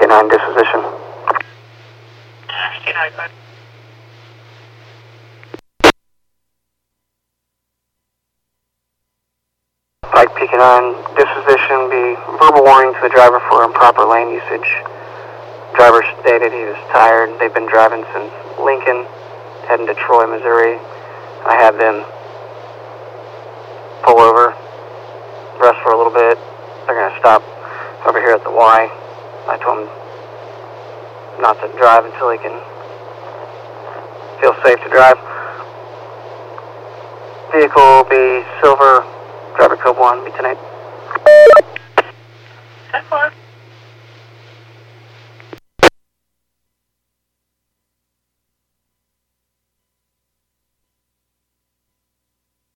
PK9 disposition. Pike PK9 disposition, be verbal warning to the driver for improper lane usage. Driver stated he was tired. They've been driving since Lincoln, heading to Troy, Missouri. I had them pull over, rest for a little bit. They're going to stop over here at the Y. I told them not to drive until he can feel safe to drive. Vehicle will be silver, driver code 1, be tonight.